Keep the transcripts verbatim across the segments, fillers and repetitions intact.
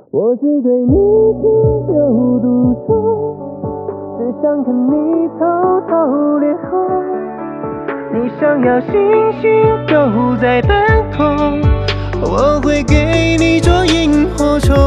我只对你情有独钟，只想看你偷偷脸红。你想要星星都在半空，我会给你捉萤火虫。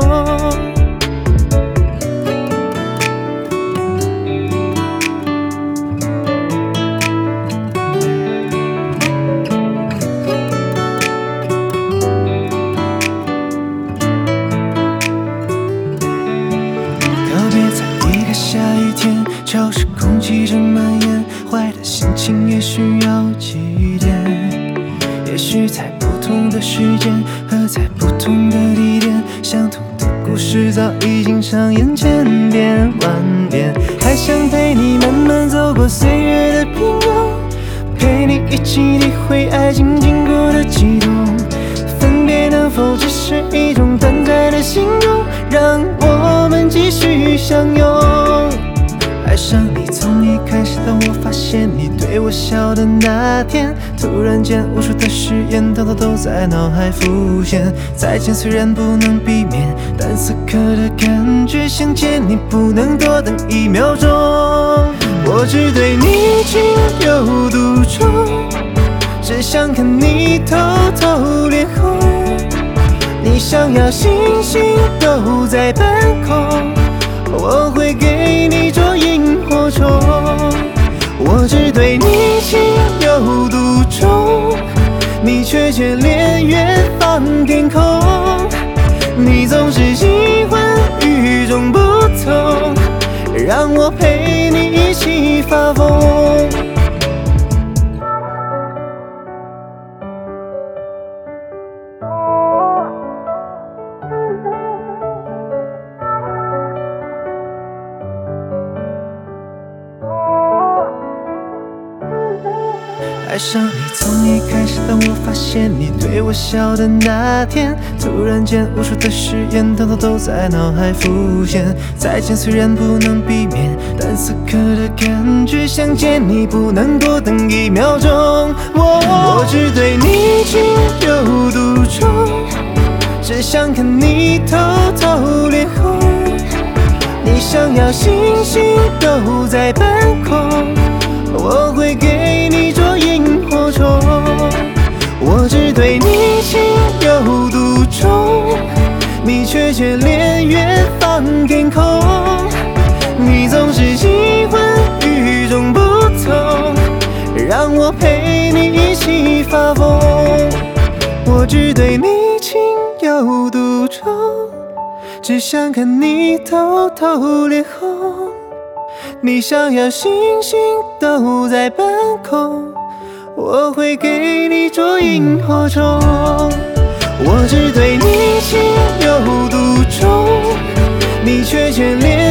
下雨天，潮湿空气正蔓延，坏的心情也需要祭奠。也许在不同的时间和在不同的地点，相同的故事早已经上演千遍万遍。还想陪你慢慢走过岁月的平庸，陪你一起体会爱情经过的悸动。分别能否只是一种短暂的形容，让我们继续相拥。爱上你从一开始，当我发现你对我笑的那天，突然间无数的誓言统统都在脑海浮现。再见虽然不能避免，但此刻的感觉想见你不能多等一秒钟。我只对你情有独钟，只想看你偷偷脸红。你想要星星都在半空，我会给你捉萤火虫。我只对你情有独钟，你却眷恋远方天空。你总是喜欢与众不同，让我陪你一起发疯。爱上你从一开始，当我发现你对我笑的那天，突然间无数的誓言统统都在脑海浮现。再见虽然不能避免，但此刻的感觉想见你不能多等一秒钟。我, 我只对你情有独钟，只想看你偷偷脸红。你想要星星都在半空，我会给你捉萤火虫。我只对你情有独钟，你却眷恋远方天空。你总是喜欢与众不同，让我陪你一起发疯。我只对你情有独钟，只想看你偷偷脸红。你想要星星都在半空，我会给你捉萤火虫。我只对你情有独钟，你却眷恋